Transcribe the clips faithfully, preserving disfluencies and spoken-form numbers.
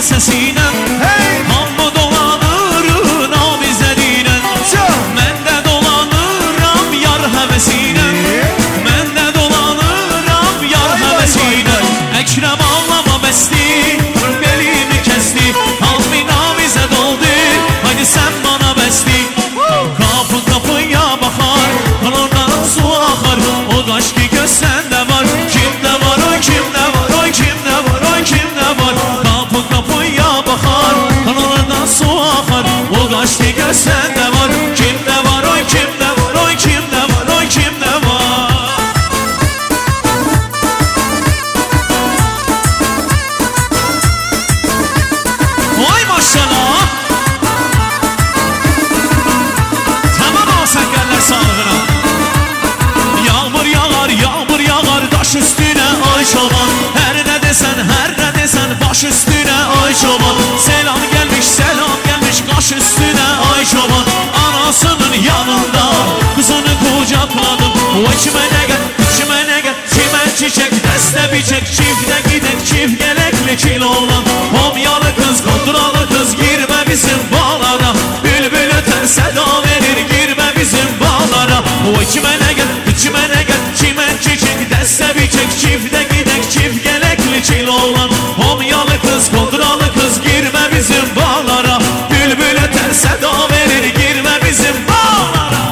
sesiyle, hey! Hamı dolanır namizediyle, mən də dolanıram yar həvəsiyle, mən də dolanıram yar həvəsiyle. Əkrəm ağlama bəsli, belimi kəsdi, hamı namizə doldu, haydi sən bana bəsli. Kapı kapıya bakar, kanondan su akar, o qaş ki göz səndə var, kimdə var, oy kimdə var, oy kimdə var, oy kimdə var. Kapı kapıya bakar, kanondan su akar, o qaş ki göz səndə var, kimdə var, oy kimdə var, oy kimdə var, oy kimdə var. Oy maşallah. Yağmur yağar, yağmur yağar daş üstüne ay çoban. Her ne desen, her ne desen baş üstüne ay çoban. Selam gelmiş, selam gelmiş kaş üstüne ay çoban. Anasının yanında kızını kucakladım. O içime ne gel, içime ne gel, çimen çiçek, deste biçek, çifte gidek, çift gelekli çil olan. Homyalı kız, kontralı kız, girme bizim bağlara. Bülbül öter seda verir, girme bizim bağlara. O içime ne gel, içime ne gel, çimen çiçek, deste biçek, çifte gidek, çift gelekli çil olan. Homyalı kız, kontralı kız, girme bizim bağlara. Bülbül öter seda verir, girme bizim bağlara.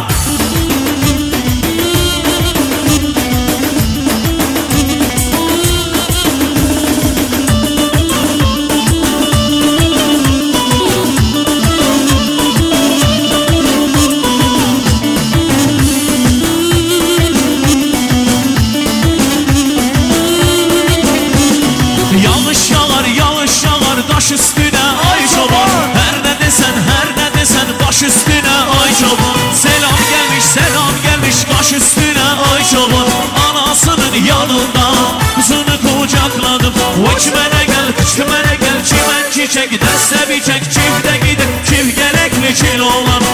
Yağış yağar, yağış yağar daş üstüne ay çoban. Her ne desen, her ne desen baş üstüne ay çoban. Selam gelmiş, selam gelmiş kaş üstüne ay çoban. Anasının yanında kızını kucakladım. O içmene gel, içmene gel, çimen çiçek, deste biçek, çifte gidip çift gelekli çil olan.